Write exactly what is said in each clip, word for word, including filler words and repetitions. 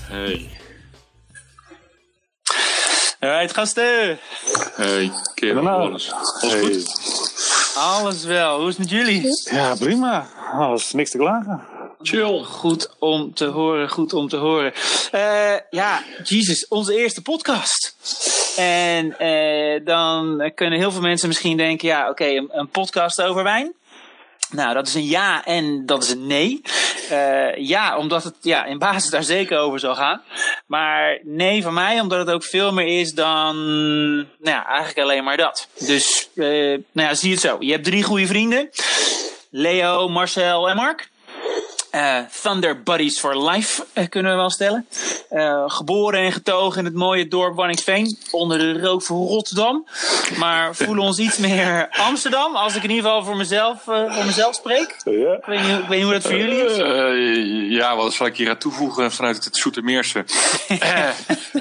Hey. Alright, gasten. Hey, kerel. Alles, alles hey. goed? Alles wel. Hoe is het met jullie? Ja, prima. Alles niks te klagen. Chill. Goed om te horen, goed om te horen. Uh, ja, Jesus, onze eerste podcast. En uh, dan kunnen heel veel mensen misschien denken, ja, oké, okay, een, een podcast over wijn. Nou, dat is een ja en dat is een nee. Uh, ja, omdat het ja, in basis daar zeker over zal gaan. Maar nee van mij, omdat het ook veel meer is dan nou ja, eigenlijk alleen maar dat. Dus, uh, nou ja, zie het zo. Je hebt drie goede vrienden. Leo, Marcel en Mark. Uh, Thunder Buddies for Life, uh, kunnen we wel stellen. Uh, geboren en getogen in het mooie dorp Waddinxveen, onder de rook van Rotterdam. Maar voelen ons iets meer Amsterdam, als ik in ieder geval voor mezelf, uh, voor mezelf spreek. Ja. Ik, weet niet, ik weet niet hoe dat voor jullie is. Uh, ja, wat zal ik hier aan toevoegen vanuit het Zoetermeerse? uh,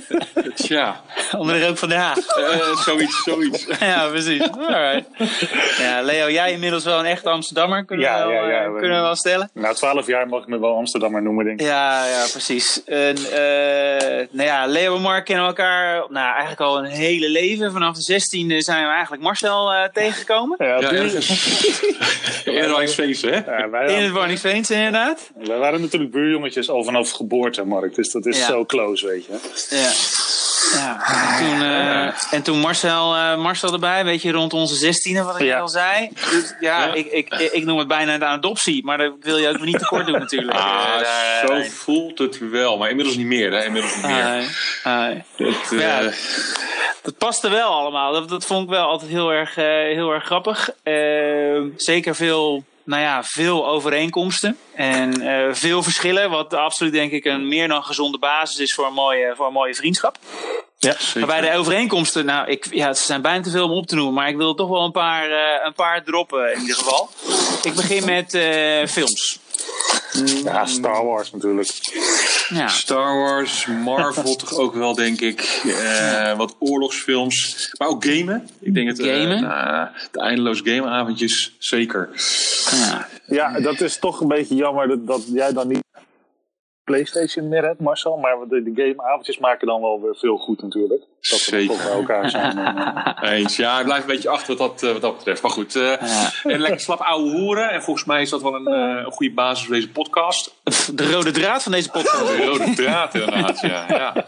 Tja. Onder de rook van de Haag. Uh, zoiets, zoiets. Ja, precies. Alright. Ja, Leo, jij inmiddels wel een echte Amsterdammer, kunnen, Ja, we, wel, ja, ja, uh, kunnen we wel stellen. Na twaalf jaar mag ik me wel Amsterdammer noemen, denk ik. Ja, ja, precies. En, uh, nou ja, Leo en Mark kennen elkaar nou, eigenlijk al een hele leven. Vanaf de zestiende zijn we eigenlijk Marcel uh, tegengekomen. Ja, ja, ergens. In het Waddinxveense, hè? Ja, wij in het Waddinxveense, inderdaad. Wij waren natuurlijk buurjongetjes al vanaf geboorte, Mark. Dus dat is ja. zo close, weet je. Ja. Ja, en toen, uh, en toen Marcel, uh, Marcel erbij, weet je, rond onze zestiende, wat ik ja. al zei. Dus, ja, ja. Ik, ik, ik noem het bijna een adoptie, maar dat wil je ook niet tekort doen natuurlijk. Ah, uh, daar, zo uh, voelt het wel, maar inmiddels niet meer, hè? Inmiddels niet meer. Uh, uh, dat, uh, ja, dat paste wel allemaal. Dat, dat vond ik wel altijd heel erg, uh, heel erg grappig. Uh, zeker veel... Nou ja, veel overeenkomsten en uh, veel verschillen. Wat absoluut denk ik een meer dan gezonde basis is voor een mooie, voor een mooie vriendschap. Ja, maar bij de overeenkomsten, nou, ik, ja, het zijn bijna te veel om op te noemen. Maar ik wil toch wel een paar, uh, een paar droppen in ieder geval. Ik begin met uh, films. Ja, Star Wars natuurlijk. Ja. Star Wars, Marvel toch ook wel, denk ik. Uh, wat oorlogsfilms. Maar ook gamen. Ik denk het. Gamen? Uh, uh, de eindeloos gameavondjes, zeker. Ja. Ja, dat is toch een beetje jammer dat, dat jij dan niet PlayStation meer hebt, Marcel. Maar de, de gameavondjes maken dan wel weer veel goed natuurlijk. Dat we toch bij elkaar zijn. En, uh... Eens. Ja, ik blijf een beetje achter wat dat, uh, wat dat betreft. Maar goed. Uh, ja. En lekker slap ouwe hoeren. En volgens mij is dat wel een, uh, een goede basis voor deze podcast. De rode draad van deze podcast. De rode draad inderdaad, ja. ja.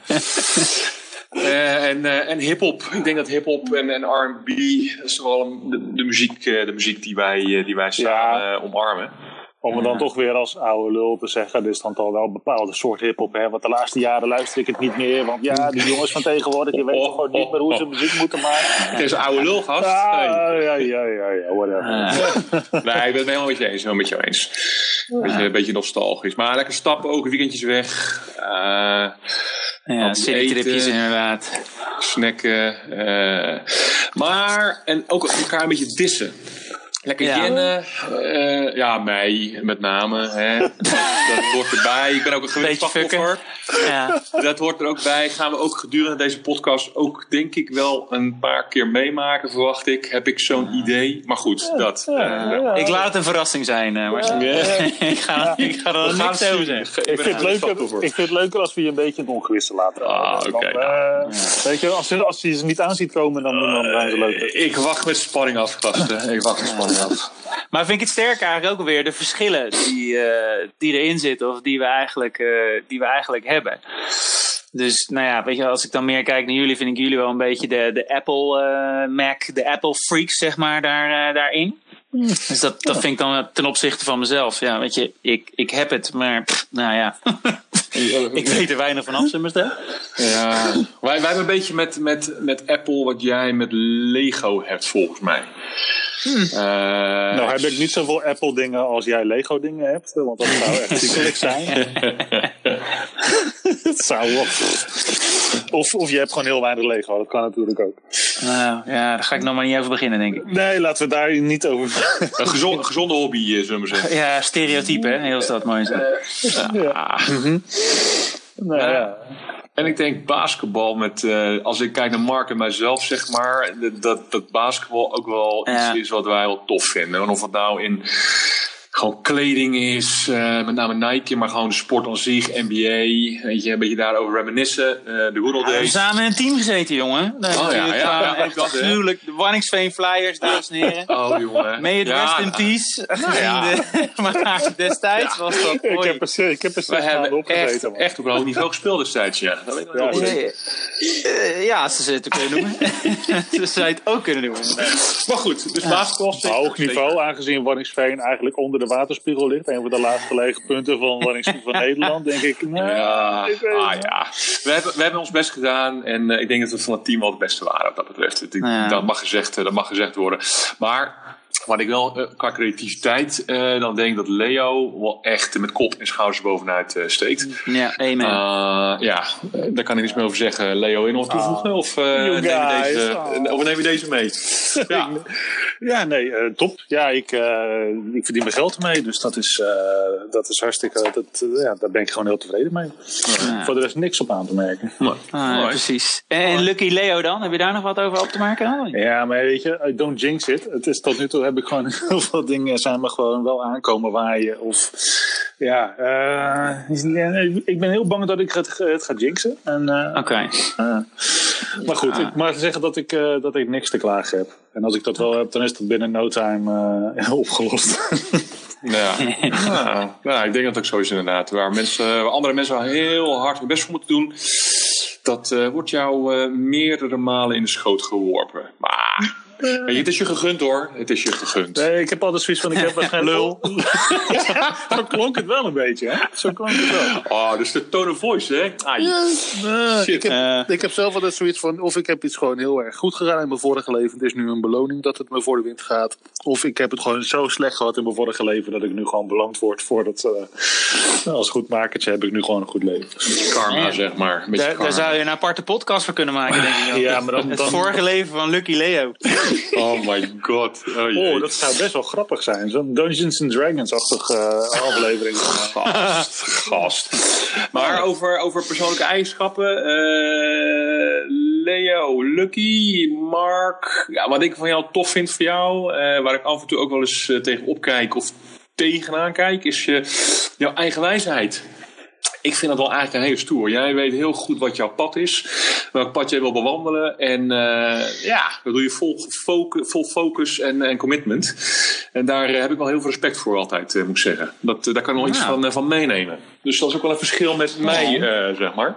Uh, en, uh, en hip-hop. Ik denk dat hip-hop en, en R en B, dat is wel een, de, de, muziek, uh, de muziek die wij, uh, die wij samen ja. uh, omarmen. Om het dan toch weer als oude lul te zeggen, dit is dan toch wel een bepaalde soort hip-hop. Hè? Want de laatste jaren luister ik het niet meer. Want ja, die jongens van tegenwoordig, die weten gewoon niet meer hoe ze muziek moeten maken. Het is een oude lul, gast. Ah, hey. Ja, ja, ja, ja, whatever. Uh. Nee, ik ben het helemaal met je eens. Helemaal met jou eens. Een beetje, een beetje nostalgisch. Maar lekker stappen, ook weekendjes weg. Uh, ja, citytripjes inderdaad. Snacken. Uh, maar, en ook elkaar een beetje dissen. Lekker ja. jennen. Uh, ja, mij met name. Hè. Dat, dat hoort erbij. Ik ben ook een gewend slachtoffer. Ja. Dat hoort er ook bij. Gaan we ook gedurende deze podcast ook, denk ik, wel een paar keer meemaken, verwacht ik. Heb ik zo'n idee. Maar goed, ja, dat. Uh, ja, ja. Ik laat het een verrassing zijn. Uh, maar ja. ik, ga, ja. ik ga er niks over zeggen. Ik, ik, vind leuker, ik vind het leuker als we je een beetje het ongewisse laten. Ah, oké. Okay, uh, ja. Weet je, als, je, als je ze niet aan ziet komen, dan, dan zijn ze leuk. Uh, ik wacht met spanning af, gasten. Ik wacht met spanning af. Maar vind ik het sterk eigenlijk ook alweer de verschillen die, uh, die erin zitten of die we eigenlijk, uh, die we eigenlijk hebben. Dus nou ja, weet je, als ik dan meer kijk naar jullie, vind ik jullie wel een beetje de, de Apple uh, Mac, de Apple freaks, zeg maar, daar, uh, daarin. Dus dat, dat vind ik dan ten opzichte van mezelf. Ja, weet je, ik, ik heb het, maar pff, nou ja. Ik weet er weinig van af, zeg maar stel. Ja, wij, wij hebben een beetje met, met, met Apple wat jij met Lego hebt, volgens mij. Hmm. Uh, nou heb ik niet zoveel Apple dingen als jij Lego dingen hebt, want dat zou echt ziekelijk zijn. Dat zou wel. Of, of je hebt gewoon heel weinig Lego, dat kan natuurlijk ook. Nou ja, daar ga ik nog maar niet over beginnen, denk ik. Nee, laten we daar niet over. Een gezonde, gezonde hobby, zullen we zeggen. Ja, stereotype, hè? Heel dat mooi zo. Uh, ja. Mm-hmm. Nou, ja. ja. En ik denk basketbal met, uh, als ik kijk naar Mark en mijzelf, zeg maar, dat, dat basketbal ook wel ja. iets is wat wij wel tof vinden. En of het nou in gewoon kleding is, uh, met name Nike, maar gewoon de sport aan zich, N B A, weet je, een beetje daarover reminiscen, uh, de good old days. Ja, we hebben samen in een team gezeten, jongen. Oh ja, ja, ja, ja, dat, natuurlijk, de Wanningsveen Flyers, dames en heren. Oh jongen. May it ja, rest in peace. Nou, ja. De, maar destijds ja. was dat mooi. Ik heb er, ik heb er zes maanden op gezeten. Echt op een hoog niveau gespeeld destijds, ja. Dat weet ik ja, ja, ja. Uh, ja, ze ze het ook kunnen noemen. Ze zou het ook kunnen noemen. Maar goed, dus basketbal. Hoog niveau, aangezien Wanningsveen eigenlijk onder de waterspiegel ligt. Een van de laagst gelegen punten van Wanningsveen van Nederland, denk ik. Nou, ja, ik weet ah, ja. We, hebben, we hebben ons best gedaan en uh, ik denk dat we van het team wel het beste waren wat dat betreft. Het, ja. dat, mag gezegd, dat mag gezegd worden. Maar wat ik wel, uh, qua creativiteit, uh, dan denk ik dat Leo wel echt met kop en schouders bovenuit uh, steekt. Ja, amen. Uh, ja, uh, daar kan ik niets meer over zeggen. Leo, in nog toevoegen? Oh, of, uh, neem je deze, oh. of neem je deze mee? Ja, ja nee, uh, top. Ja, ik, uh, ik verdien mijn geld ermee, dus dat is, uh, dat is hartstikke, dat, uh, ja, daar ben ik gewoon heel tevreden mee. Ja. Voor de rest niks op aan te merken. Ah, ja, precies. En Lucky Leo dan? Heb je daar nog wat over op te maken? Ja, maar weet je, I don't jinx it. Het is tot nu toe heb ik gewoon heel veel dingen zijn me gewoon wel aankomen waaien. Of ja, uh, ik ben heel bang dat ik het, het ga jinxen. Uh, Oké. Okay. Uh, maar goed, ah. ik mag zeggen dat ik, uh, dat ik niks te klagen heb. En als ik dat wel heb, dan is dat binnen no time uh, opgelost. Ja. ja, ja, ik denk dat het ook zo is inderdaad. Waar, mensen, waar andere mensen wel heel hard hun best voor moeten doen, dat uh, wordt jou uh, meerdere malen in de schoot geworpen. Maar weet je, het is je gegund hoor. Het is je gegund. Nee, ik heb altijd zoiets van, ik heb geen lul. Ja, zo klonk het wel een beetje, hè? Zo klonk het wel. Oh, dus de tone of voice, hè? Ah, ja, uh, ik, heb, uh. ik heb zelf altijd zoiets van, of ik heb iets gewoon heel erg goed gedaan in mijn vorige leven. Het is nu een beloning dat het me voor de wind gaat. Of ik heb het gewoon zo slecht gehad in mijn vorige leven dat ik nu gewoon beloond word voor dat, uh, als goedmakertje heb ik nu gewoon een goed leven. Karma, ja. zeg maar. Daar, karma. daar zou je een aparte podcast voor kunnen maken, denk ik. Ja, maar dan, het dan, vorige leven van Lucky Leo. Oh my god. Oh, oh, dat zou best wel grappig zijn. Zo'n Dungeons and Dragons-achtig uh, aflevering. Gast, gast. Maar over, over persoonlijke eigenschappen. Uh, Leo, Lucky, Mark. Ja, wat ik van jou tof vind voor jou. Uh, waar ik af en toe ook wel eens uh, tegen opkijk of tegenaan kijk. Is uh, jouw eigen wijsheid. Ik vind dat wel eigenlijk een hele stoer. Jij weet heel goed wat jouw pad is. Welk pad jij wil bewandelen. En uh, ja, dat doe je vol, focus, vol focus en, en commitment. En daar uh, heb ik wel heel veel respect voor altijd, uh, moet ik zeggen. Dat, uh, daar kan ik nog ja. iets van, uh, van meenemen. Dus dat is ook wel een verschil met oh. mij, uh, zeg maar.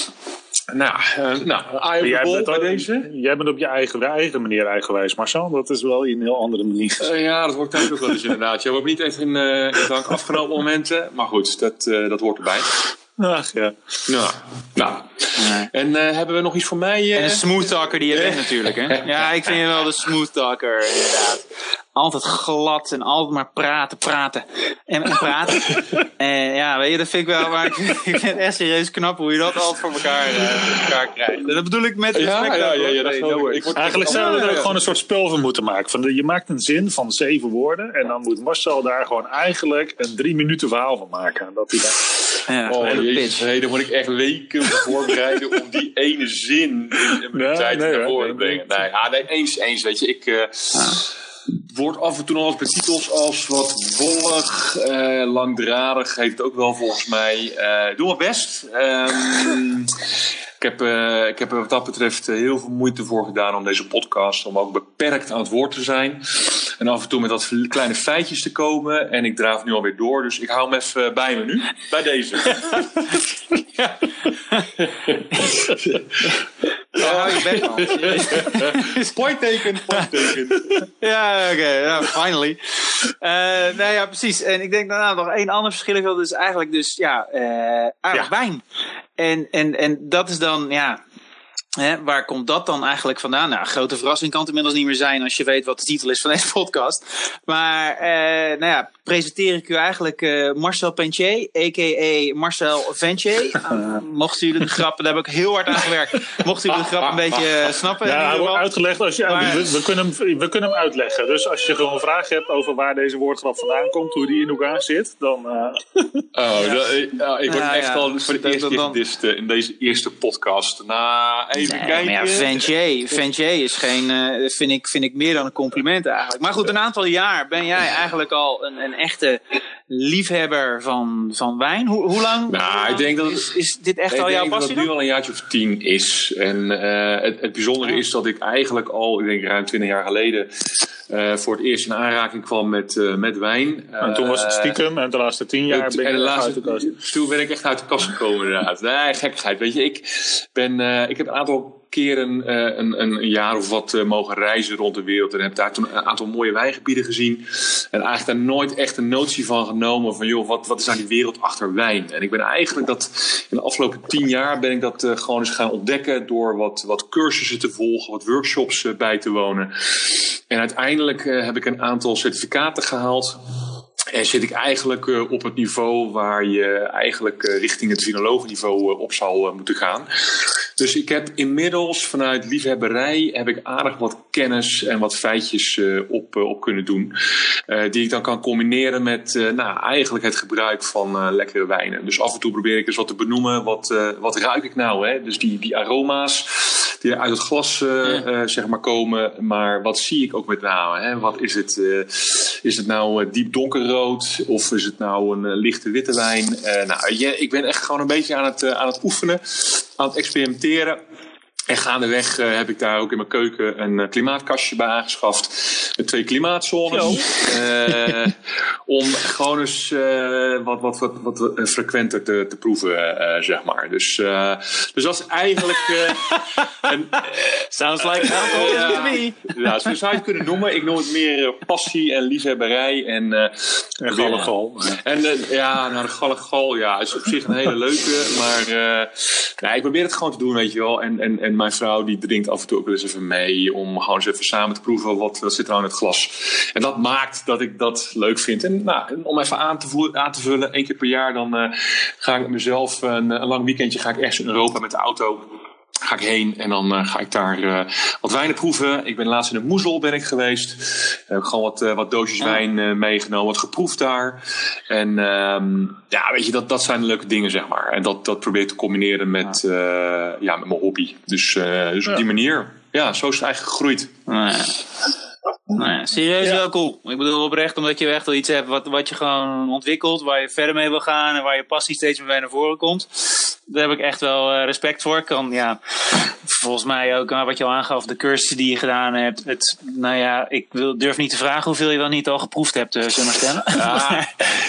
Nou, uh, nou jij, bent bij deze. jij bent op je eigen, eigen manier eigenwijs, Marcel. Dat is wel een heel andere manier. Uh, ja, dat hoort thuis ook wel eens inderdaad. Je wordt niet even in, uh, in dank afgenomen momenten. Maar goed, dat, uh, dat hoort erbij. Ach ja. Nou, nou. Nee. En uh, hebben we nog iets voor mij? Uh... En een smooth talker die je bent natuurlijk. Hè? Ja, ik vind je wel de smooth talker inderdaad. Altijd glad en altijd maar praten, praten en, en praten. En ja, weet je, dat vind ik wel, maar ik, ik vind het echt serieus knap hoe je dat altijd voor elkaar, uh, voor elkaar krijgt. En dat bedoel ik met respect. Ja, ja, ja, ja, dat nee, no ik word Eigenlijk zouden we er ook gewoon een soort spel van moeten maken. Van, je maakt een zin van zeven woorden en dan moet Marcel daar gewoon eigenlijk een drie minuten verhaal van maken. Dat hij daar... Ja, oh jezus, hey, dan moet ik echt weken voorbereiden om die ene zin in mijn nee, tijd nee, naar voren te brengen. Nee, ah, nee, eens, eens, weet je, ik... Uh, ah. Wordt af en toe nog eens bij titels als wat wollig, uh, langdradig, heeft het ook wel volgens mij. Uh, doe mijn best. Um, ik, heb, uh, ik heb er wat dat betreft heel veel moeite voor gedaan om deze podcast, om ook beperkt aan het woord te zijn. En af en toe met wat kleine feitjes te komen. En ik draaf nu alweer door, dus ik hou hem even bij me nu. Bij deze. Ja. Ja, ik ben al. Point taken, point taken. Ja, oké, okay, ja, finally. Uh, nou ja, precies. En ik denk dat nou, nog één ander verschil is, dat is eigenlijk dus, ja, uh, eigenlijk ja. wijn. En, en, en dat is dan, ja... Hè, waar komt dat dan eigenlijk vandaan? Nou, grote verrassing kan het inmiddels niet meer zijn als je weet wat de titel is van deze podcast. Maar, uh, nou ja, presenteer ik u eigenlijk uh, Marcel Pentier, a k a. Marcel Ventier. Uh, mochten jullie de grap, daar heb ik heel hard aan gewerkt. Mochten jullie de grap een beetje uh, snappen? Ja, hij wordt uitgelegd. Als je, maar, we, we, kunnen hem, we kunnen hem uitleggen. Dus als je gewoon een vraag hebt over waar deze woordgrap vandaan komt, hoe die in elkaar zit, dan... Uh... Oh, ja. dat, ja, ik word ja, echt ja, al voor de eerste keer gedist in deze eerste podcast. Nou, even nee, kijken. Maar ja, Ventier, Ventier is geen, uh, vind, ik, vind ik meer dan een compliment eigenlijk. Maar goed, een aantal jaar ben jij eigenlijk al een, een echte liefhebber van, van wijn. Hoe, hoe lang nou, ik denk dat het, is, is dit echt ik al jouw denk passie? dat het nu al een jaartje of tien is. En uh, het, het bijzondere ja. is dat ik eigenlijk al, ik denk ruim twintig jaar geleden, uh, voor het eerst in aanraking kwam met, uh, met wijn. En toen was het stiekem en de laatste tien jaar ben ik laatste, uit de kast. Toen ben ik echt uit de kast gekomen inderdaad. Nee, gekkigheid. Weet je, ik, ben, uh, ik heb een aantal keren uh, een, een jaar of wat uh, mogen reizen rond de wereld. En heb daar toen een aantal mooie wijngebieden gezien. En eigenlijk daar nooit echt een notie van genomen. Van joh, wat, wat is nou die wereld achter wijn? En ik ben eigenlijk dat in de afgelopen tien jaar ben ik dat uh, gewoon eens gaan ontdekken. Door wat, wat cursussen te volgen, wat workshops uh, bij te wonen. En uiteindelijk uh, heb ik een aantal certificaten gehaald. En zit ik eigenlijk uh, op het niveau waar je eigenlijk uh, richting het vinologenniveau uh, op zou uh, moeten gaan. Dus ik heb inmiddels vanuit liefhebberij heb ik aardig wat kennis en wat feitjes uh, op, uh, op kunnen doen. Uh, die ik dan kan combineren met uh, nou, eigenlijk het gebruik van uh, lekkere wijnen. Dus af en toe probeer ik eens wat te benoemen. Wat, uh, wat ruik ik nou? Hè? Dus die, die aroma's die uit het glas uh, uh, zeg maar komen. Maar wat zie ik ook met name? Hè? Wat is het? Uh, is het nou uh, diep donkerrood? Of is het nou een uh, lichte witte wijn? Uh, nou, ja, ik ben echt gewoon een beetje aan het, uh, aan het oefenen. Aan het experimenteren. En gaandeweg uh, heb ik daar ook in mijn keuken een uh, klimaatkastje bij aangeschaft. Met twee klimaatzones. Uh, om gewoon eens uh, wat, wat, wat, wat frequenter te, te proeven, uh, zeg maar. Dus, uh, dus dat is eigenlijk... Uh, een, uh, Sounds like alcohol ja, to me. Ja, zo zou je het kunnen noemen. Ik noem het meer uh, passie en liefhebberij. En, uh, en gallegal. En uh, ja, nou, de gallegal, ja, is op zich een hele leuke. Maar uh, nou, ik probeer het gewoon te doen, weet je wel. En, en, en mijn vrouw die drinkt af en toe ook wel eens even mee. Om gewoon eens even samen te proeven wat, wat zit er nou in het glas. En dat maakt dat ik dat leuk vind. En nou, om even aan te, voelen, aan te vullen, één keer per jaar dan uh, ga ik met mezelf een, een lang weekendje ga ik ergens in Europa met de auto. Ga ik heen en dan uh, ga ik daar uh, wat wijnen proeven. Ik ben laatst in de Moezel ben ik geweest. Uh, heb ik gewoon wat, uh, wat doosjes oh. wijn uh, meegenomen, wat geproefd daar. En um, ja, weet je, dat, dat zijn de leuke dingen, zeg maar. En dat, dat probeer ik te combineren met, uh, ja, met mijn hobby. Dus, uh, dus op ja. die manier, ja, zo is het eigenlijk gegroeid. Nou ja. Nou ja, serieus ja. wel cool. Ik bedoel oprecht omdat je echt wel iets hebt wat, wat je gewoon ontwikkelt, waar je verder mee wil gaan en waar je passie steeds meer bij naar voren komt. Daar heb ik echt wel uh, respect voor. Ik kan, ja, volgens mij ook wat je al aangaf, de cursussen die je gedaan hebt. Het, nou ja, ik wil, durf niet te vragen hoeveel je wel niet al geproefd hebt, uh, zullen we stellen. Ja.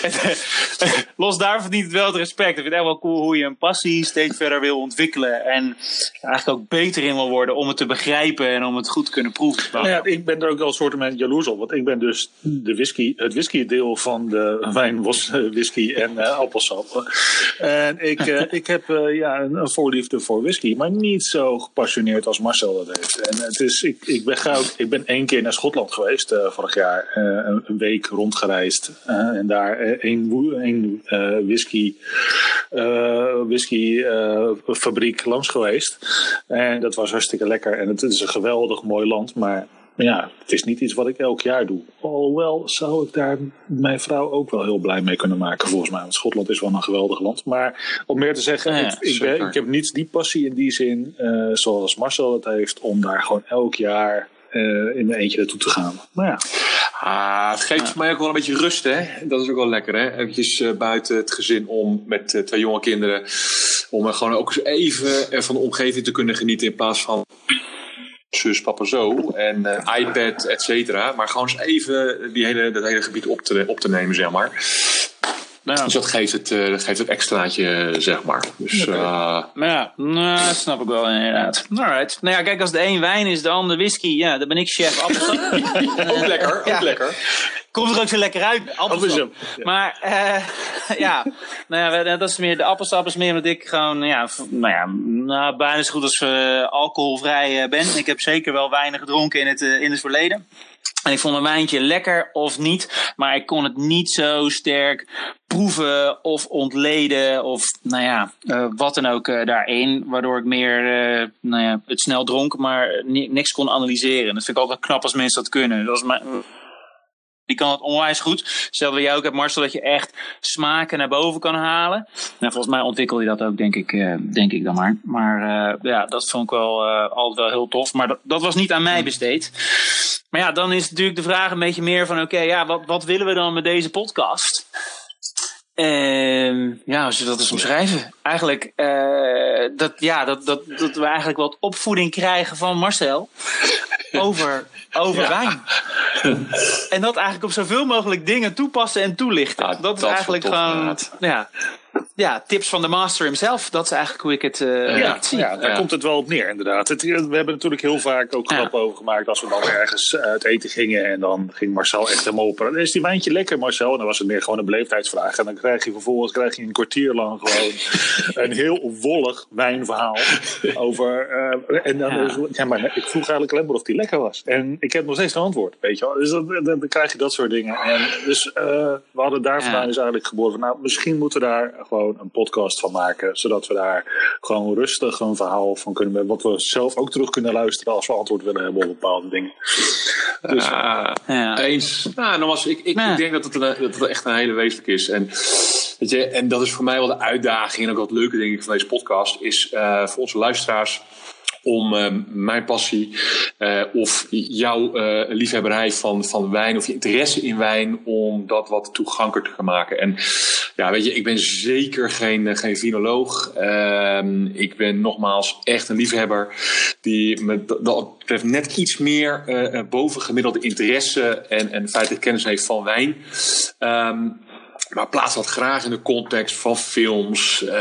Los daarvan verdient het wel het respect. Ik vind het echt wel cool hoe je een passie steeds verder wil ontwikkelen en eigenlijk ook beter in wil worden om het te begrijpen en om het goed te kunnen proeven. Nou ja, ik ben er ook wel een soort van jaloers op, want ik ben dus de whisky, het whisky deel van de wijn was whisky en uh, appelsap. En ik, uh, ik heb uh, ja, een, een voorliefde voor whisky, maar niet zo gepassioneerd als Marcel dat heeft. En het is, ik, ik, ben gauw, ik ben één keer naar Schotland geweest uh, vorig jaar, uh, een, een week rondgereisd uh, en daar één uh, uh, whisky, uh, whisky uh, fabriek langs geweest. En dat was hartstikke lekker en het is een geweldig mooi land, maar ja, het is niet iets wat ik elk jaar doe. Alhoewel zou ik daar mijn vrouw ook wel heel blij mee kunnen maken, volgens mij. Want Schotland is wel een geweldig land. Maar om meer te zeggen, ja, ik, ik, ben, ik heb niet die passie in die zin, uh, zoals Marcel het heeft, om daar gewoon elk jaar uh, in mijn eentje naartoe te gaan. Maar ja. Ah, het geeft ja. mij ook wel een beetje rust, hè. Dat is ook wel lekker, hè. Eventjes uh, buiten het gezin om met uh, twee jonge kinderen. Om uh, gewoon ook eens even uh, van de omgeving te kunnen genieten in plaats van zus, papa, zo en uh, iPad, et cetera. Maar gewoon eens even die hele, dat hele gebied op te, op te nemen, zeg maar. Nou ja. Dus dat geeft het, uh, dat geeft het extraatje, zeg maar. Dus, okay. uh, ja, nou, dat snap ik wel inderdaad. Alright. Nou ja, kijk, als de een wijn is, de ander whisky, ja, dan ben ik chef appelsap. Ook lekker, ook ja. lekker. Komt er ook zo lekker uit, appelsap. Ja. Maar uh, ja, nou ja, dat is meer, de appelsap is meer omdat ik gewoon, ja, nou ja, nou, bijna zo goed als uh, alcoholvrij uh, ben. Ik heb zeker wel weinig gedronken in het, uh, in het verleden. En ik vond een wijntje lekker of niet, maar ik kon het niet zo sterk proeven of ontleden of nou ja, uh, wat dan ook uh, daarin. Waardoor ik meer uh, nou ja, het snel dronk, maar niks kon analyseren. Dat vind ik altijd knap als mensen dat kunnen. Dat is mijn Die kan het onwijs goed. Hetzelfde jij ook hebt, Marcel, dat je echt smaken naar boven kan halen. Nou, volgens mij ontwikkel je dat ook, denk ik, uh, denk ik dan maar. Maar uh, ja, dat vond ik wel uh, altijd wel heel tof. Maar dat, dat was niet aan mij besteed. Maar ja, dan is natuurlijk de vraag een beetje meer van... Oké, okay, ja, wat, wat willen we dan met deze podcast? Uh, ja, als je dat eens omschrijven. Eigenlijk, uh, dat, ja, dat, dat, dat we eigenlijk wat opvoeding krijgen van Marcel... Over, over ja. wijn. En dat eigenlijk op zoveel mogelijk dingen toepassen en toelichten. Ja, dat, dat is eigenlijk gewoon ja, ja, tips van de master himself. Dat is eigenlijk hoe ik het, uh, ja, ik zie. Ja, daar ja. komt het wel op neer inderdaad. Het, we hebben natuurlijk heel vaak ook grappen ja. over gemaakt. Als we dan ergens uit eten gingen. En dan ging Marcel echt helemaal op. Is die wijntje lekker, Marcel? En dan was het meer gewoon een beleefdheidsvraag. En dan krijg je vervolgens krijg je een kwartier lang gewoon een heel wollig wijnverhaal. Over, uh, en dan, ja. Dus, ja, maar ik vroeg eigenlijk alleen maar of die lekker was. En ik heb nog steeds geen antwoord. Weet je wel? Dus dan, dan, dan krijg je dat soort dingen. En dus uh, we hadden daar vandaan ja. is eigenlijk geboren van, nou, misschien moeten we daar gewoon een podcast van maken. Zodat we daar gewoon rustig een verhaal van kunnen hebben. Wat we zelf ook terug kunnen luisteren als we antwoord willen hebben op bepaalde dingen. Dus, uh, ja. Eens. Nou, nogmaals, ik, ik, ja. ik denk dat het, een, dat het echt een hele wezenlijk is. En, weet je, en dat is voor mij wel de uitdaging. En ook wat leuke denk ik van deze podcast. Is uh, voor onze luisteraars. Om uh, mijn passie uh, of jouw uh, liefhebberij van, van wijn of je interesse in wijn, om dat wat toegankelijker te gaan maken. En ja, weet je, ik ben zeker geen, uh, geen vinoloog. Uh, ik ben nogmaals echt een liefhebber die me dat, dat betreft net iets meer uh, bovengemiddelde interesse en, en feitelijk kennis heeft van wijn. Um, Maar plaats dat graag in de context van films, uh,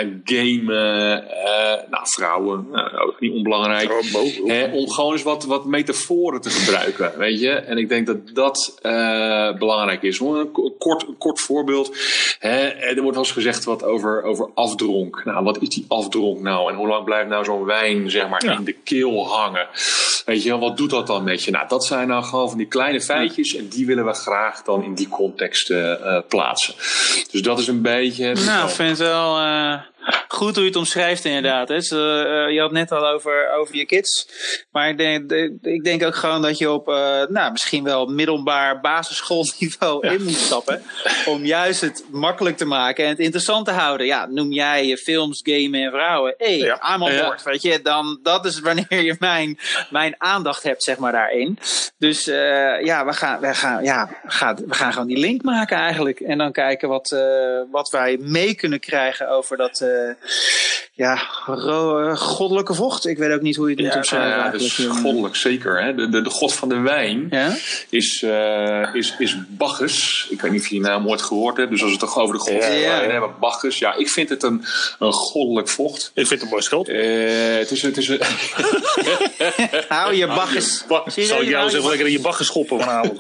gamen, uh, nou, vrouwen, nou, ook niet onbelangrijk. Hè, om gewoon eens wat, wat metaforen te gebruiken, weet je. En ik denk dat dat uh, belangrijk is. Een kort, een kort voorbeeld. Hè, er wordt wel eens gezegd wat over, over afdronk. Nou, wat is die afdronk nou? En hoe lang blijft nou zo'n wijn, zeg maar, ja. in de keel hangen? Weet je, wat doet dat dan met je? Nou, dat zijn nou gewoon van die kleine feitjes. En die willen we graag dan in die context uh, plaatsen. Dus dat is een beetje... Nou, ik vind het wel uh, goed hoe je het omschrijft inderdaad. Hè. So, uh, je had het net al over, over je kids. Maar ik denk, de, ik denk ook gewoon dat je op uh, nou, misschien wel middelbaar basisschoolniveau ja. in moet stappen. Om juist het makkelijk te maken en het interessant te houden. Ja, noem jij je films, gamen en vrouwen. Hé, hey, ja. I'm on board. Ja. Weet je, dan, dat is wanneer je mijn, mijn aandacht hebt, zeg maar, daarin. Dus uh, ja, we gaan, we, gaan, ja gaan, we gaan gewoon die link maken eigenlijk. En dan kijken wat, uh, wat wij mee kunnen krijgen over dat uh, ja, ro- goddelijke vocht. Ik weet ook niet hoe je het moet omschrijven. Ja, dat is goddelijk, zeker. Hè? De, de, de god van de wijn ja? is, uh, is, is Bacchus. Ik weet niet of je die naam ooit gehoord hebt. Dus als we het toch over de god ja, van de ja. wijn hebben, Bacchus. Ja, ik vind het een, een goddelijk vocht. Ik vind het een mooi schild. Uh, het is, het is een... Hou je Bacchus. Ba- Zal ik jou zeggen lekker in je Bacchus schoppen vanavond?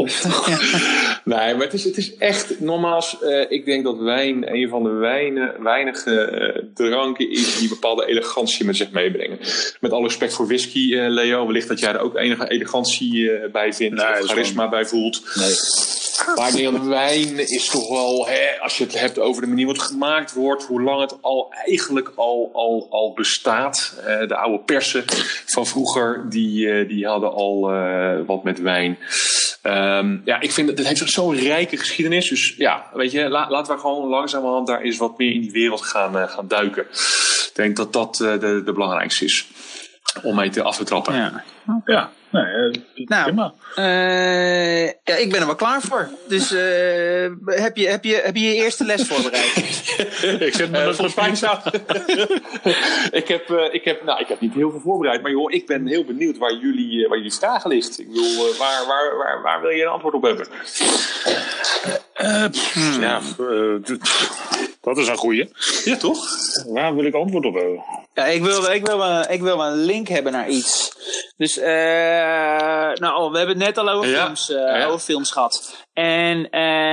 Nee, maar het is, het is echt, nogmaals, uh, ik denk dat wijn een van de wijnen, weinige uh, dranken is die bepaalde elegantie met zich meebrengen. Met alle respect voor whisky, uh, Leo, wellicht dat jij er ook enige elegantie uh, bij vindt, nee, of charisma gewoon... bij voelt. Nee. Maar ik denk dat wijn is toch wel, hè, als je het hebt over de manier waarop het gemaakt wordt, hoe lang het al eigenlijk al, al, al bestaat. Uh, de oude persen van vroeger, die, uh, die hadden al uh, wat met wijn. Um, ja, ik vind dat het heeft zo'n rijke geschiedenis. Dus ja, weet je, la, laten we gewoon langzamerhand daar eens wat meer in die wereld gaan, uh, gaan duiken. Ik denk dat dat uh, de, de belangrijkste is. Om mee te af te trappen. Ja, okay. ja. Nee, uh, nou, uh, ja, ik ben er wel klaar voor. Dus uh, heb, je, heb, je, heb je je eerste les voorbereid? ik zit me uh, volgens mij zou. ik, heb, uh, ik, heb, nou, ik heb niet heel veel voorbereid, maar joh, ik ben heel benieuwd waar jullie, uh, waar jullie vragen ligt. Ik bedoel, uh, waar, waar, waar, waar wil je een antwoord op hebben? Uh, pff, ja, uh, dat is een goeie. Ja, toch? Waar wil ik antwoord op hebben? Ja, ik wil, ik, wil een, ik wil een link hebben naar iets. Dus, uh, nou, we hebben het net al over, ja. films, uh, ja. over films gehad. En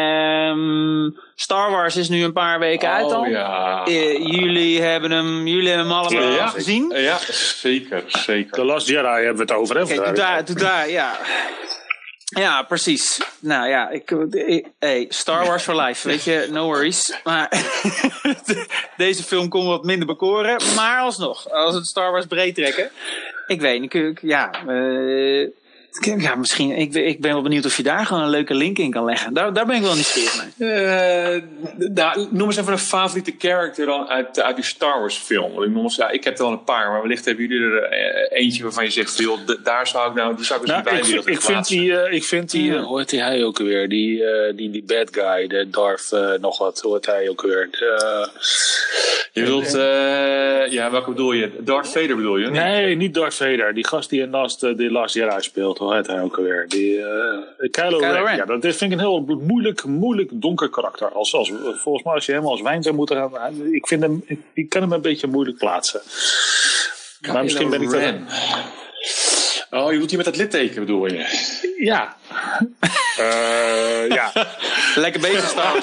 um, Star Wars is nu een paar weken oh, uit al. Ja. Uh, jullie hebben hem, jullie hebben hem allemaal ja, gezien. Ja, zeker, zeker. The Last Jedi hebben we het over, hè? Kijk, doe daar, doe daar, ja. Ja, precies. Nou ja, ik, ik, hey, Star Wars for life, weet je, no worries. Maar deze film kon wat minder bekoren, maar alsnog, als we het Star Wars breed trekken, ik weet niet, ik, ja, uh, Ja, misschien. Ik, ik ben wel benieuwd of je daar gewoon een leuke link in kan leggen. Daar, daar ben ik wel nieuwsgierig naar. Uh, nou, noem eens even een favoriete character dan uit, uit die Star Wars film. Ik, noem eens, ja, ik heb er wel een paar, maar wellicht hebben jullie er uh, eentje waarvan je zegt, joh, daar zou ik nou, die zou ik dus nou, niet bij willen ik, vind die, uh, ik vind die, uh, hoe heet die hij ook weer? Die, uh, die, die bad guy, de Darth uh, nog wat, hoe heet hij ook weer? De, uh, je wilt, uh, ja, welke bedoel je? Darth Vader bedoel je? Nee, niet Darth Vader. Die gast die in Last, uh, die Last Jedi speelt, hoe heet hij ook alweer? Die, uh, Kylo, Kylo Ren. Ren. Ja, dat vind ik een heel moeilijk, moeilijk donker karakter. Als, als, volgens mij als je hem als wijn zou moeten gaan, ik vind hem, ik, ik kan hem een beetje moeilijk plaatsen. Kylo maar misschien ben ik Ren. Dat... Oh, je doet hier met dat litteken bedoel je? Ja. uh, ja. Lekker bezig staan.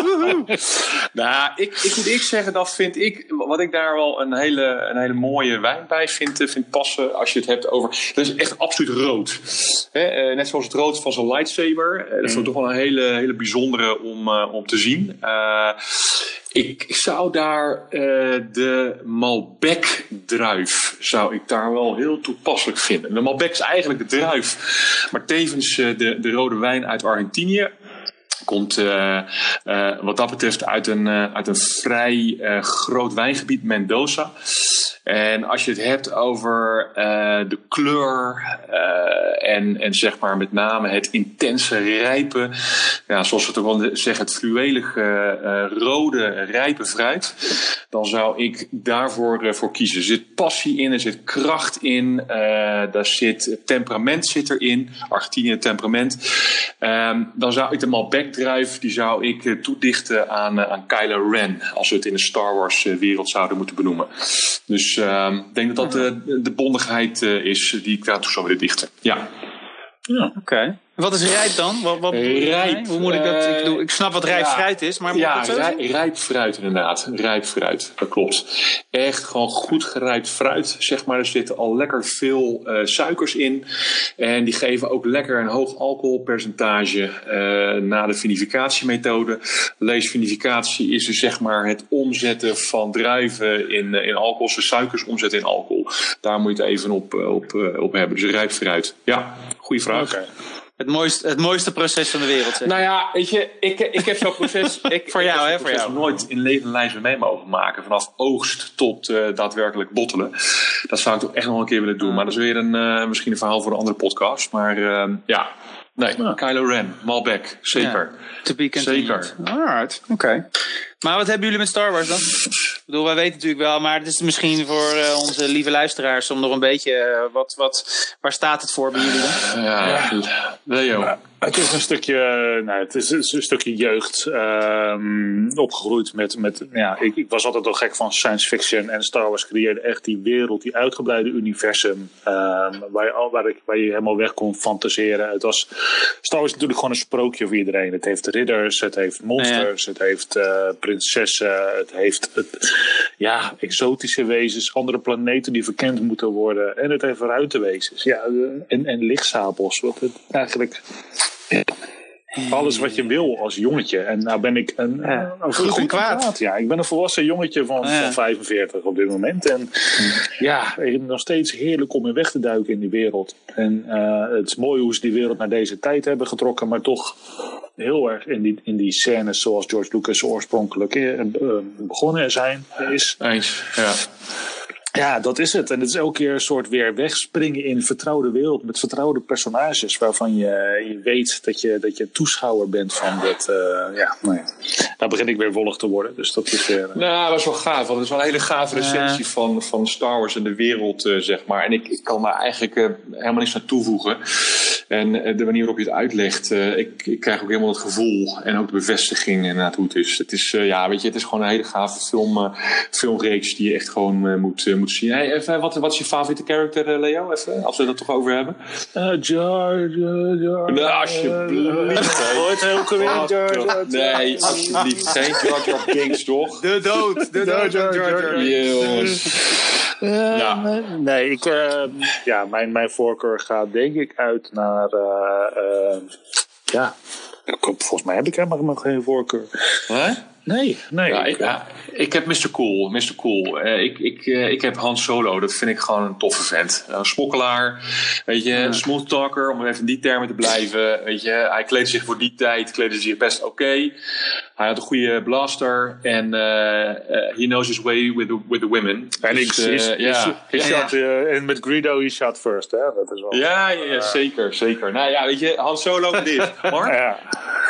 Nou, ik, ik moet ik zeggen, dat vind ik, wat ik daar wel een hele, een hele mooie wijn bij vind, vind passen, als je het hebt over, dat is echt absoluut rood. He, uh, net zoals het rood van zo'n lightsaber. Uh, dat is mm. toch wel een hele, hele bijzondere om, uh, om te zien. Uh, Ik, ik zou daar uh, de Malbec-druif zou ik daar wel heel toepasselijk vinden. De Malbec is eigenlijk de druif, maar tevens uh, de, de rode wijn uit Argentinië. Komt uh, uh, wat dat betreft uit een, uh, uit een vrij uh, groot wijngebied, Mendoza. En als je het hebt over uh, de kleur uh, en, en zeg maar met name het intense rijpe, ja, zoals we het ook wel zeggen, het fluwelige uh, rode rijpe fruit, dan zou ik daarvoor uh, voor kiezen. Er zit passie in, er zit kracht in, uh, daar zit temperament zit erin, Argentinië temperament. Um, dan zou ik de Malbec-druif, die zou ik uh, toedichten aan, uh, aan Kylo Ren, als we het in de Star Wars uh, wereld zouden moeten benoemen. Dus uh, ik denk dat dat uh, de bondigheid uh, is die ik daartoe zou willen dichten. Ja. Ja. Oké. Okay. Wat is rijp dan? Wat, wat rijp. Hoe moet ik dat? Ik, bedoel, ik snap wat rijp ja, fruit is, maar moet ja, dat zo rij, rijp fruit inderdaad. Rijp fruit, dat klopt. Echt gewoon goed gerijpt fruit, zeg maar. Er zitten al lekker veel uh, suikers in. En die geven ook lekker een hoog alcoholpercentage uh, na de vinificatiemethode. Leesvinificatie is dus zeg maar het omzetten van druiven in, in alcohol. Dus suikers omzetten in alcohol. Daar moet je het even op, op, op hebben. Dus rijp fruit. Ja, goede vraag. Okay. Het mooiste, het mooiste proces van de wereld. Zeg. Nou ja, weet je, ik, ik heb zo'n proces, ik, voor jou, ik hè, voor jou. nooit in levende lijven mee mogen maken. Vanaf oogst tot uh, daadwerkelijk bottelen. Dat zou ik toch echt nog een keer willen doen. Maar dat is weer een, uh, misschien een verhaal voor een andere podcast. Maar uh, ja, nee, ja. Kylo Ren, Malbec, zeker. Ja, to be continued. Zeker. Alright, oké. Okay. Maar wat hebben jullie met Star Wars dan? Ik bedoel, wij weten natuurlijk wel, maar het is misschien voor uh, onze lieve luisteraars om nog een beetje, uh, wat, wat, waar staat het voor bij jullie dan? Ja, ja. Leo. Ja, het is een stukje, nou, het is een stukje jeugd, um, opgegroeid met, met ja, ik, ik was altijd al gek van science fiction en Star Wars creëerde echt die wereld, die uitgebreide universum, um, waar, je al, waar, ik, waar je helemaal weg kon fantaseren. Het was, Star Wars is natuurlijk gewoon een sprookje voor iedereen. Het heeft ridders, het heeft monsters, ja. Het heeft uh, prinsessen, het heeft het, ja, exotische wezens, andere planeten die verkend moeten worden. En het heeft ruitenwezens. Ja, en, en lichtzabels. Wat het eigenlijk... Ja. Alles wat je wil als jongetje. En nou ben ik een, ja, een goed, goed en kwaad. kwaad. Ja, ik ben een volwassen jongetje van, ja. van vijfenveertig op dit moment. En ja, ik vind het nog steeds heerlijk om in weg te duiken in die wereld. En uh, het is mooi hoe ze die wereld naar deze tijd hebben getrokken. Maar toch heel erg in die, in die scènes zoals George Lucas oorspronkelijk uh, begonnen zijn. Is. Eens, ja. Ja, dat is het. En het is elke keer een soort weer wegspringen in een vertrouwde wereld met vertrouwde personages waarvan je, je weet dat je, dat je toeschouwer bent van dit. Uh, ja, nou ja, daar begin ik weer wollig te worden. Dus dat is weer... Uh... Nou, dat is wel gaaf. Want het is wel een hele gave recensie uh... van, van Star Wars en de wereld, uh, zeg maar. En ik, ik kan daar eigenlijk uh, helemaal niks aan toevoegen. En uh, de manier waarop je het uitlegt, uh, ik, ik krijg ook helemaal het gevoel en ook de bevestiging inderdaad hoe het is. Het is, uh, ja, weet je, het is gewoon een hele gave film, uh, filmreeks die je echt gewoon uh, moet, uh, moet zien. Hey, even, wat, wat is je favoriete character, uh, Leo? Even, als we dat toch over hebben. Uh, Jar, Jar, Jar. Nou, alsjeblieft. Hoort ook weer Jar, Jar, Jar. Nee, alsjeblieft. Geen Jar Jar Binks, toch? De dood. De dood, Jar Jar Jar. Jongens. Uh, ja. Nee, ik, uh, ja, mijn, mijn voorkeur gaat denk ik uit naar... Uh, uh, ja, volgens mij heb ik helemaal nog geen voorkeur. Huh? Nee, nee. Ja, ik, ja, ik heb mister Cool. mister Cool. Uh, ik, ik, uh, ik heb Han Solo. Dat vind ik gewoon een toffe vent. Uh, een smokkelaar. Weet je, ja. Smooth talker. Om even in die termen te blijven. Weet je, hij kleedde zich voor die tijd. Kleedde zich best oké. Okay. Hij had een goede blaster. En uh, uh, he knows his way with the, with the women. En dus, ik uh, ja. ja. Shot, uh, en met Greedo, he shot first. Hè? Dat is wel, ja, ja, ja uh, zeker, zeker. Nou ja, weet je, Han Solo dit. Mark? Ja.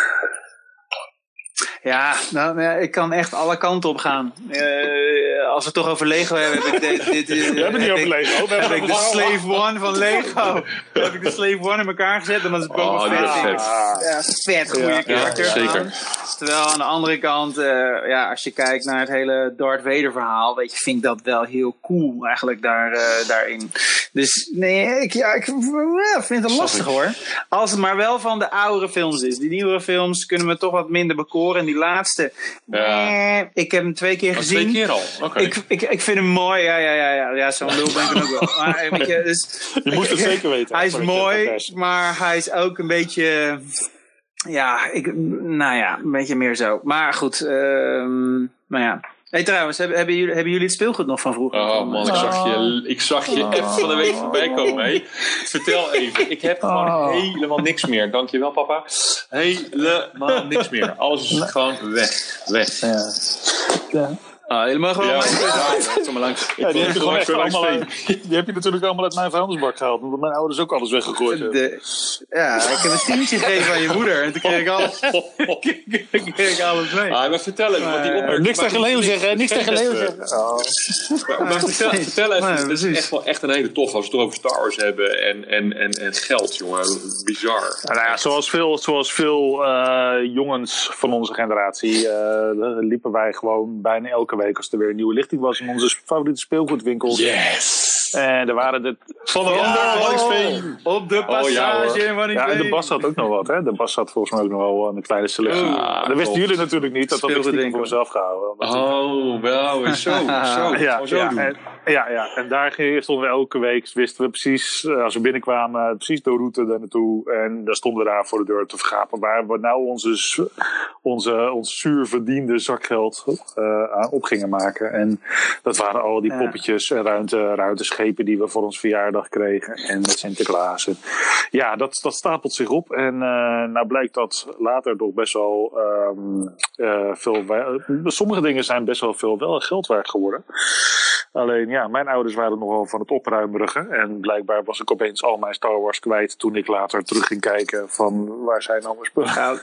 Ja, nou, ja, ik kan echt alle kanten op gaan. Uh, als we het toch over Lego hebben, heb ik de, dit, dit, we hebben niet over Lego. We heb hebben ik de Slave One van Lego. heb ik de Slave One in elkaar gezet. En dat is Boba oh, Fett. Ja, vet. Ja, vet goede ja, karakter. Ja, zeker. Terwijl aan de andere kant, uh, ja, als je kijkt naar het hele Darth Vader verhaal, weet je, vind ik dat wel heel cool eigenlijk daar, uh, daarin. Dus nee, ik, ja, ik ja, vind het lastig hoor. Als het maar wel van de oudere films is. Die nieuwere films kunnen me toch wat minder bekoren. En die laatste, ja. eh, ik heb hem twee keer oh, gezien. Twee keer al? Okay. Ik, ik, ik vind hem mooi. Ja, ja, ja, ja. ja zo'n lul ben ik dan ook wel. Maar, weet je, dus, je moest het zeker weten. Hij is mooi, maar hij is ook een beetje... Ja, ik, nou ja, een beetje meer zo. Maar goed, um, nou ja. Hey, trouwens, hebben, hebben, jullie, hebben jullie het speelgoed nog van vroeger? Oh man, ik zag je, ik zag je oh. even van de week voorbij komen. Hey. Vertel even, ik heb gewoon oh. helemaal niks meer. Dankjewel papa. Helemaal niks meer. Alles is gewoon weg. Weg. Ja. Ja. Ah, helemaal gewoon. Ja, ja, langs. Ja, die, heb je gewoon echt allemaal uit, die heb je natuurlijk allemaal uit mijn vuilnisbak gehaald. Omdat mijn ouders ook alles weggegooid hebben. De, ja, ik heb een tientje gegeven aan je moeder. En toen kreeg ik alles, kreeg ik alles mee. Ah, maar vertel even. Want die opmerking, niks tegen Leo zeggen. Niks tegen Leo zeggen. Oh. Maar, maar vertel, vertel even. Het is echt wel echt een hele tof als we het over Star Wars hebben. En, en, en, en geld, jongen. Bizar. Ja, nou ja, zoals veel, zoals veel uh, jongens van onze generatie uh, liepen wij gewoon bijna elke week als er weer een nieuwe lichting was in onze favoriete speelgoedwinkels. Yes! En er waren de... Van de Waddinxveen! Oh, op de passage in Waddinxveen. Ja, en de Bas had ook nog wat, hè? De Bas had volgens mij ook nog wel een kleine selectie. Oh, dat wisten jullie natuurlijk niet, dat had ik stiekem voor mezelf gehouden. Oh, wel, zo, zo. Ja, zo ja, doen. En, ja, ja, en daar stonden we elke week, wisten we precies, als we binnenkwamen, precies de route daar naartoe. En daar stonden we daar voor de deur te vergapen. Waar we nou onze, onze, ons zuur verdiende zakgeld uh, aan op gingen maken. En dat waren al die poppetjes en ruimte, ruimteschepen die we voor ons verjaardag kregen. En met Sinterklaas. En ja, dat, dat stapelt zich op. En uh, nou blijkt dat later nog best wel um, uh, veel... Uh, sommige dingen zijn best wel veel wel geld waard geworden. Alleen ja, mijn ouders waren nogal van het opruimerigen. En blijkbaar was ik opeens al mijn Star Wars kwijt toen ik later terug ging kijken van waar zijn nou mijn spullen.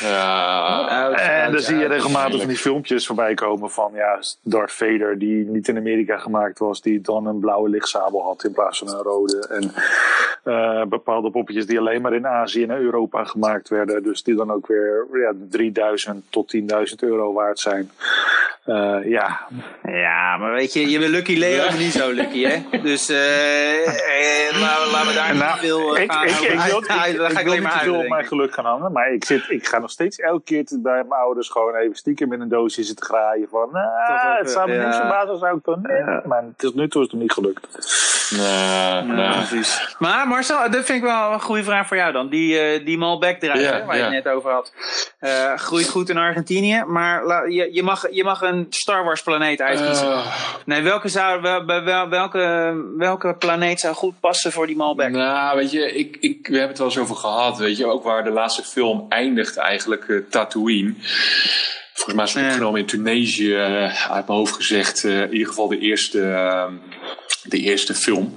Ja, en dan zie je regelmatig van die filmpjes voorbij komen van ja, Darth Vader die niet in Amerika gemaakt was, die dan een blauwe lichtsabel had in plaats van een rode. En uh, bepaalde poppetjes die alleen maar in Azië en Europa gemaakt werden. Dus die dan ook weer ja, drieduizend tot tienduizend euro waard zijn. Uh, ja. Ja, maar weet je, je bent Lucky Leo, ja. niet zo lucky, hè? Dus uh, eh, laten, laten we daar nou, niet veel uh, ik, gaan. Ik, ik, ik, wil, ga, ik, dan ga ik, ik ik wil niet te veel op mijn geluk gaan hangen, maar ik, zit, ik ga nog steeds elke keer bij mijn ouders gewoon even stiekem in een doosje zitten graaien van, ah, het zou me ja. niks verbazen, zou ik dan nee, ja. Maar het is nu toe is het niet gelukt. Nee, nee. Precies. Maar Marcel, dat vind ik wel een goede vraag voor jou dan. Die, uh, die Malbec drijver, ja, waar je ja. het net over had. Uh, groeit goed in Argentinië, maar la, je, je, mag, je mag een Star Wars planeet uitkiezen. Uh, nee, welke, zou, wel, wel, welke, welke planeet zou goed passen voor die Malbec? Nou, weet je, ik, ik, we hebben het wel eens over gehad, weet je. Ook waar de laatste film eindigt eigenlijk, uh, Tatooine. Volgens mij is het opgenomen in Tunesië, uh, uit mijn hoofd gezegd. Uh, in ieder geval de eerste, uh, de eerste film.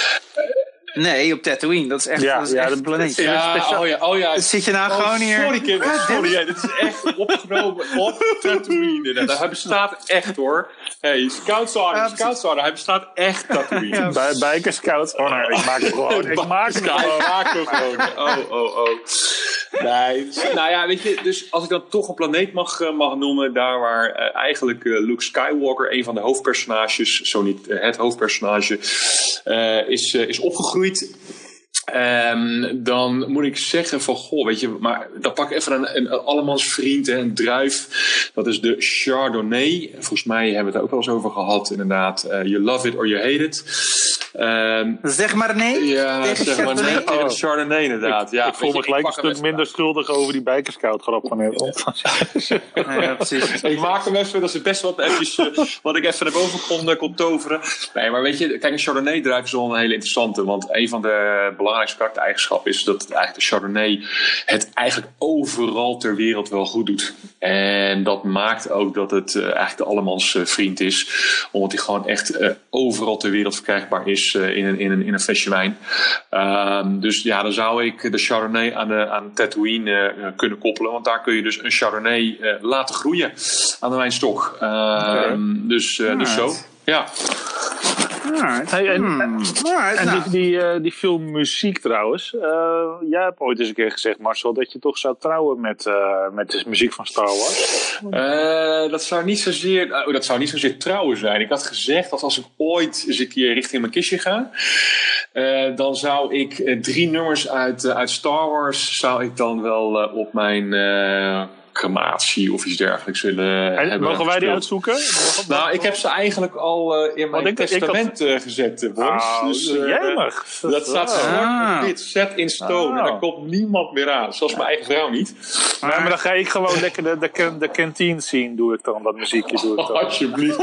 Nee, op Tatooine. Dat is echt, ja, dat is ja, echt een planeet. Ja, oh ja, oh ja. Zit je nou oh, gewoon hier... Sorry, Kim. Sorry, ja, dit is echt opgenomen op Tatooine. Hij bestaat echt, hoor. Hey, Scouts Honor, Scouts Honor. Hij bestaat echt, Tatooine. Ja. Bij Biker Scouts Honor. Ik maak hem gewoon. Ik maak hem gewoon. Ik maak hem gewoon. Oh, oh, oh. Nee, nou ja, weet je, dus als ik dan toch een planeet mag, mag noemen, daar waar uh, eigenlijk uh, Luke Skywalker, een van de hoofdpersonages, zo niet uh, het hoofdpersonage, uh, is, uh, is opgegroeid. Um, dan moet ik zeggen van, goh, weet je, maar dan pak ik even een, een, een allemans vriend, hè, een druif. Dat is de Chardonnay. Volgens mij hebben we het er ook wel eens over gehad, inderdaad. Uh, you love it or you hate it. Um, zeg maar nee? Ja, tegen zeg maar nee tegen de Chardonnay inderdaad. Ik, ja, ik voel me gelijk een stuk minder schuldig over die Bijkerscout grap van net. Ja, precies. Ik maak hem even, dat is het best wat, eventjes, uh, wat ik even naar boven kon, uh, kon toveren. Nee, maar weet je, kijk, een Chardonnay-druif is wel een hele interessante. Want een van de belangrijkste karaktereigenschappen is dat het eigenlijk de Chardonnay het eigenlijk overal ter wereld wel goed doet. En dat maakt ook dat het uh, eigenlijk de allemans uh, vriend is. Omdat hij gewoon echt uh, overal ter wereld verkrijgbaar is uh, in, een, in, een, in een flesje wijn. Uh, dus ja, dan zou ik de Chardonnay aan, de, aan Tatooine uh, kunnen koppelen. Want daar kun je dus een Chardonnay uh, laten groeien aan de wijnstok. Uh, okay. Dus, uh, dus zo. Ja. Hey, en hmm. en die, die, uh, die film muziek trouwens. Uh, jij hebt ooit eens een keer gezegd, Marcel, dat je toch zou trouwen met, uh, met de muziek van Star Wars. Uh, dat zou niet zozeer, uh, dat zou niet zozeer trouwen zijn. Ik had gezegd dat als ik ooit eens een keer richting mijn kistje ga, uh, dan zou ik uh, drie nummers uit, uh, uit Star Wars zou ik dan wel uh, op mijn uh, crematie of iets dergelijks willen en, hebben. Mogen wij die uitzoeken? Nou, ik heb ze eigenlijk al uh, in mijn ik, testament ik had... uh, gezet, uh, Boris. Oh, dus, uh, jemig. Dat staat zwart op wit, set in stone. Oh. En daar komt niemand meer aan. Zelfs mijn eigen vrouw niet. Maar, nee, maar dan ga ik gewoon lekker de, de, de kantine zien, doe ik dan. Dat muziekje doe ik dan. Oh, alsjeblieft.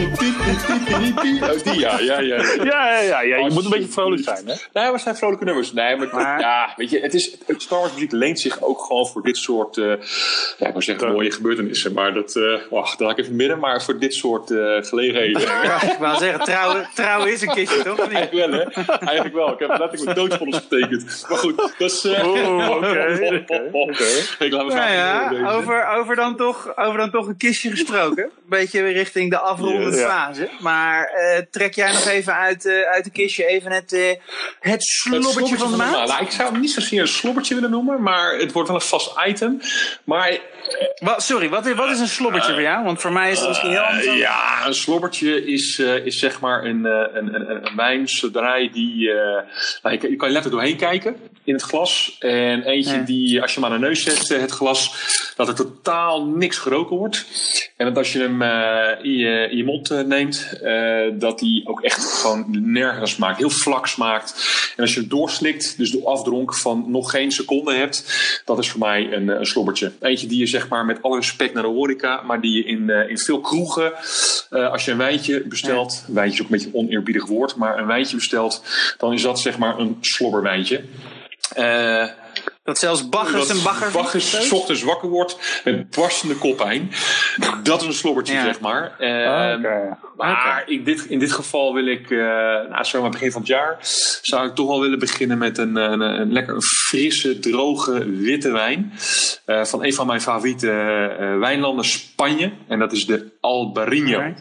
Oh, die ja, ja, ja. Ja, ja, ja, ja. Je moet een beetje vrolijk zijn, hè? Nee, maar het zijn vrolijke nummers. Nee, maar, maar... ja, weet je, het is, het Star Wars muziek leent zich ook gewoon voor dit soort, uh, ja, ik wou zeggen ja. mooie gebeurtenissen, maar dat, uh, wacht, dat laat ik even midden, maar voor dit soort uh, gelegenheden. Ja, ik wou zeggen, trouwen, trouwen is een kistje, toch? Eigenlijk wel, hè? Eigenlijk wel. Ik heb letterlijk mijn doodvonnis getekend. Maar goed, dat is... Uh... Oh, oké, okay, okay, okay. Ik laat me nou ja, over, over, dan toch, over dan toch een kistje gesproken. Een beetje richting de afrondende ja, fase. Maar uh, trek jij nog even uit, uh, uit de kistje even het, uh, het slobbertje, het slobbertje van de maand? maand? Nou, ik zou het niet zozeer een slobbertje willen noemen, maar het wordt wel een vast item. Maar... Wat, sorry, wat is, wat is een slobbertje uh, voor jou? Want voor mij is het misschien heel anders. Uh, ja, een slobbertje is, uh, is zeg maar een, uh, een, een, een wijn zodra je die... Uh, nou, je, je kan letterlijk doorheen kijken in het glas. En eentje ja. die, als je hem aan de neus zet, uh, het glas, dat er totaal niks geroken wordt. En dat als je hem uh, in, je, in je mond uh, neemt, uh, dat die ook echt gewoon nergens smaakt. Heel vlak smaakt. En als je het doorslikt, dus de afdronk van nog geen seconde hebt, dat is voor mij een, een slobbertje. Eentje die je zeg maar met alle respect naar de horeca, maar die je in, uh, in veel kroegen, uh, als je een wijntje bestelt, ja. wijntje is ook een beetje een oneerbiedig woord, maar een wijntje bestelt, dan is dat zeg maar een slobberwijntje. Uh, Dat zelfs Baggers en Baggers... Baggers 's ochtends wakker wordt met barstende koppijn. Dat is een slobbertje, ja. zeg maar. Uh, oh, okay. Maar okay. in, dit, in dit geval wil ik, uh, nou, zo aan het begin van het jaar, zou ik toch wel willen beginnen met een, een, een lekker een frisse, droge, witte wijn. Uh, van een van mijn favoriete uh, wijnlanden, Spanje. En dat is de Albarino. Okay.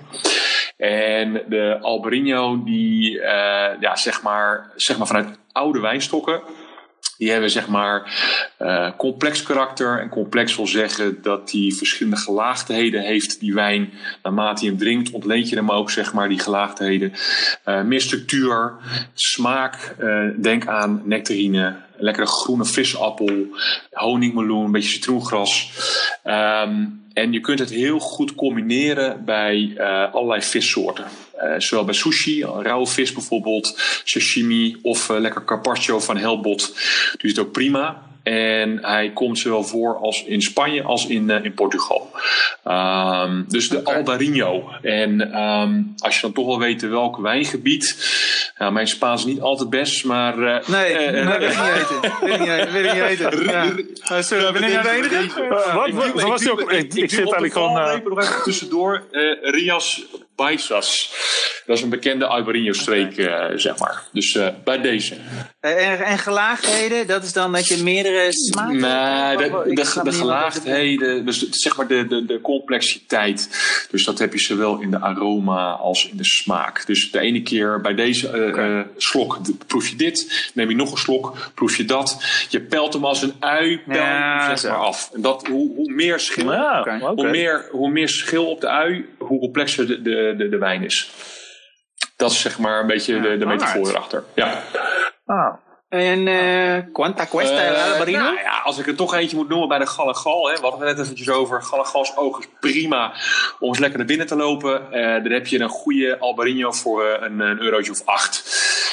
En de Albarino, die, uh, ja, zeg maar, zeg maar vanuit oude wijnstokken. Die hebben zeg maar uh, complex karakter. En complex wil zeggen dat die verschillende gelaagdheden heeft, die wijn. Naarmate je hem drinkt, ontleed je hem ook zeg maar die gelaagdheden. Uh, meer structuur, smaak. Uh, denk aan nectarine, lekkere groene frisse appel, honingmeloen, een beetje citroengras. Um, en je kunt het heel goed combineren bij uh, allerlei vissoorten. Uh, zowel bij sushi, rauwe vis bijvoorbeeld, sashimi of uh, lekker carpaccio van Helbot. Dus het ook prima. En hij komt zowel voor als in Spanje als in, uh, in Portugal. Um, dus de okay. Albarino. En um, als je dan toch wel weet welk wijngebied. Nou, mijn Spaans is niet altijd best, maar... Uh, nee, uh, nee, uh, wil ik niet eten. Wil ik niet eten. Wil ik niet eten. Ja. Uh, sorry, ben ik nou de enige? Wat was je ook? Ik zit eigenlijk gewoon... Nog even tussendoor. Uh, Rias Baixas. Dat is een bekende Albarino-streek, uh, zeg maar. Dus uh, bij deze. En, en gelaagdheden, dat is dan dat je meerdere smaken... Nee, de, de, de, de gelaagdheden, dus zeg maar de, de, de complexiteit. Dus dat heb je zowel in de aroma als in de smaak. Dus de ene keer bij deze uh, okay. uh, slok de, proef je dit. Neem je nog een slok, proef je dat. Je pelt hem als een ui, pel ja, hem zeg maar af. En dat, hoe, hoe meer schil, ja, okay. hoe, meer, hoe meer schil op de ui, hoe complexer de, de, de, de wijn is. Dat is zeg maar een beetje ja, de, de metafoor erachter. Ja. Ah. En uh, quanta cuesta el Albarino? Uh, nou ja, als ik er toch eentje moet noemen bij de Galagal. Hè, we hadden het net eventjes over. Galagal's oog is prima om eens lekker naar binnen te lopen. Uh, dan heb je een goede Albarino voor uh, een, een eurotje of acht.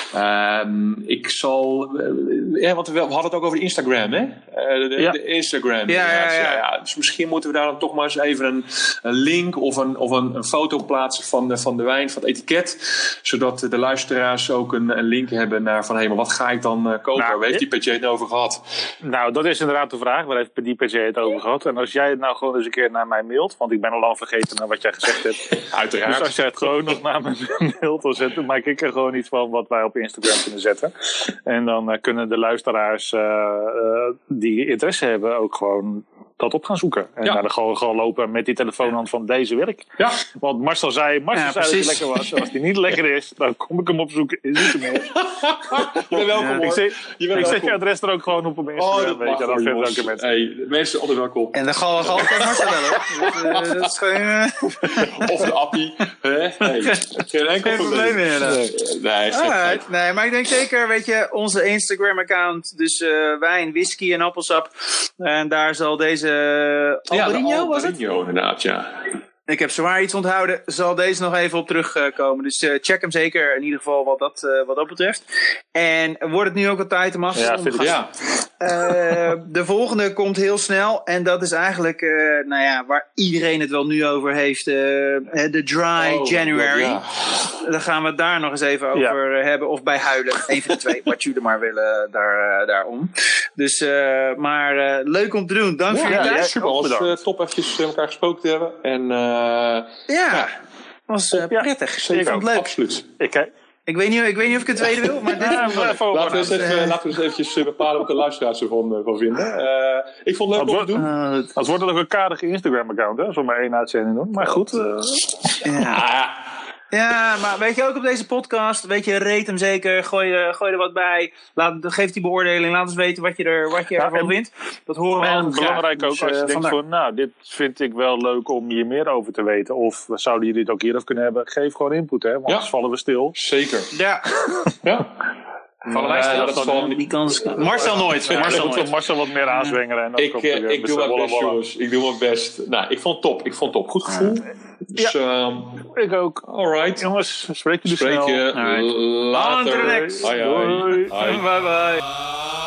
Um, ik zal... Uh, ja, want we hadden het ook over Instagram, hè? Uh, de, ja. de Instagram. Ja, ja, ja. Ja, dus misschien moeten we daar dan toch maar eens even een, een link of, een, of een, een foto plaatsen van de, van de wijn, van het etiket. Zodat de luisteraars ook een, een link hebben naar van, hé, hey, maar wat ga ik dan uh, kopen? Nou, Waar heeft die P J het over gehad? Nou, dat is inderdaad de vraag. Waar heeft die P J het over gehad? En als jij het nou gewoon eens een keer naar mij mailt, want ik ben al lang vergeten naar wat jij gezegd hebt. Uiteraard. Dus als jij het gewoon nog naar me mailt, dan, zet, dan maak ik er gewoon iets van wat wij op Instagram kunnen zetten. En dan uh, kunnen de luisteraars uh, uh, die interesse hebben ook gewoon dat op gaan zoeken. En ja. dan gewoon, gewoon lopen met die telefoonhand van deze werk. Ja. Want Marcel zei, Marcel ja, zei dat hij lekker was. Als hij niet lekker is, dan kom ik hem opzoeken. Is niet meer. Je bent welkom, hoor. Ik, zet, je bent ik welkom. zet je adres er ook gewoon op op Instagram. Oh, dat weet je, dan vinden ook mensen. Hey, mensen zijn altijd welkom. En dan gaan we altijd Marcel wel, hoor. Dat, uh, dat is gewoon... Uh... Of de appie. Hey, geen enkel Geen probleem meer. Nee, nee, nee, nee, maar ik denk zeker, weet je, onze Instagram-account, dus uh, wijn, whisky en appelsap. En daar zal deze uh, Albarino, ja, was het? Albarino, inderdaad, ja. Ik heb zwaar iets onthouden, zal deze nog even op terugkomen. Dus uh, check hem zeker, in ieder geval wat dat, uh, wat dat betreft. En wordt het nu ook wat tijd om af te ja, om ja. Uh, de volgende komt heel snel. En dat is eigenlijk, uh, nou ja, waar iedereen het wel nu over heeft. Uh, de Dry oh, January. Ja. Dan gaan we het daar nog eens even over ja. hebben. Of bij huilen. Een van de twee. Wat jullie maar willen daar, uh, daarom. Dus, uh, maar uh, leuk om te doen. Dank ja, voor jullie ja, tijd. Ja, super. Het was uh, top eventjes elkaar gesproken te hebben. En uh, ja, ja, was uh, prettig. Zeker, ik vond het leuk. Absoluut. Ik, ik, weet niet, ik weet niet of ik een tweede wil, maar dit ja, is leuk. Laten we eens even, laten we eens eventjes bepalen wat de luisteraars ervan van vinden. Uh, ik vond het leuk om te doen. Uh, het wordt ook een kaardige Instagram-account, hè? Als we maar één uitzending doen. Maar goed. Uh... Ja. Ja, maar weet je, ook op deze podcast, weet je, rate hem zeker, gooi, uh, gooi er wat bij, laat, geef die beoordeling, laat ons weten wat je, er, wat je ja, ervan vindt. Dat horen we en belangrijk ook dus, als je uh, denkt vandaar. van, nou, dit vind ik wel leuk om hier meer over te weten. Of zouden jullie het ook hierover kunnen hebben? Geef gewoon input, hè, want ja. anders vallen we stil. Zeker. Ja. Ja. Vallen wij stil? Dat van, die kans. Marcel nooit. Ja, Marcel nooit. Moet Marcel wat meer aanzwengelen. En ik, uh, ik doe mijn best, jongens. Ik doe mijn best. Nou, ik vond het top. Ik vond het top. Goed gevoel. Dus, ja, um, ik ook. Alright. Jongens, spreek jullie Spreek snel. je later. On to the next. Hoi, hoi. Doei. Hoi. Bye bye.